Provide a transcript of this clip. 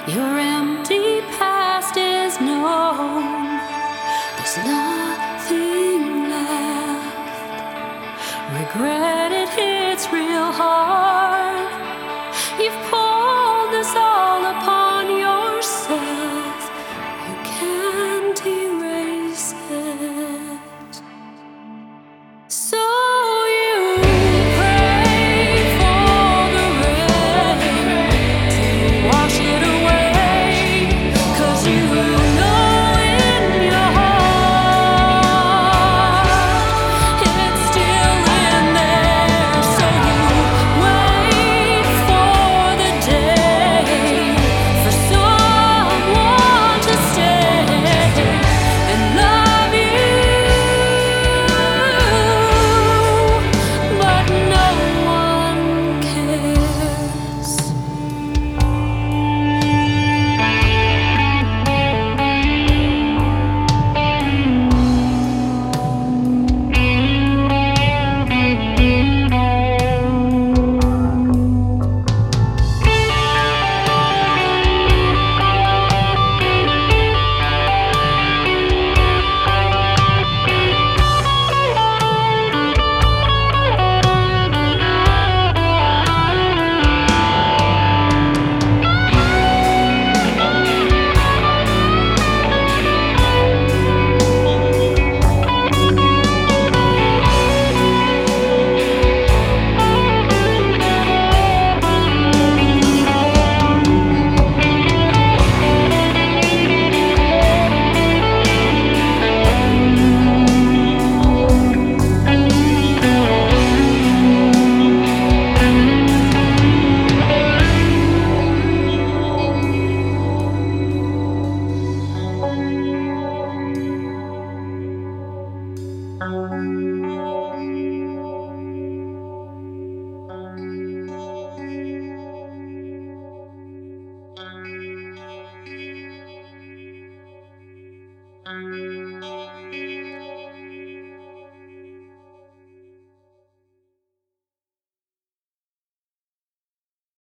Your empty past is known. There's nothing left. Regret, it hits real hard. You've pulled this all upon yourself. You can't erase it. So you pray for the rain to wash it away, 'cause you know in your heart it's still in there. So you wait for the day for someone to stay and love you, but no one cares.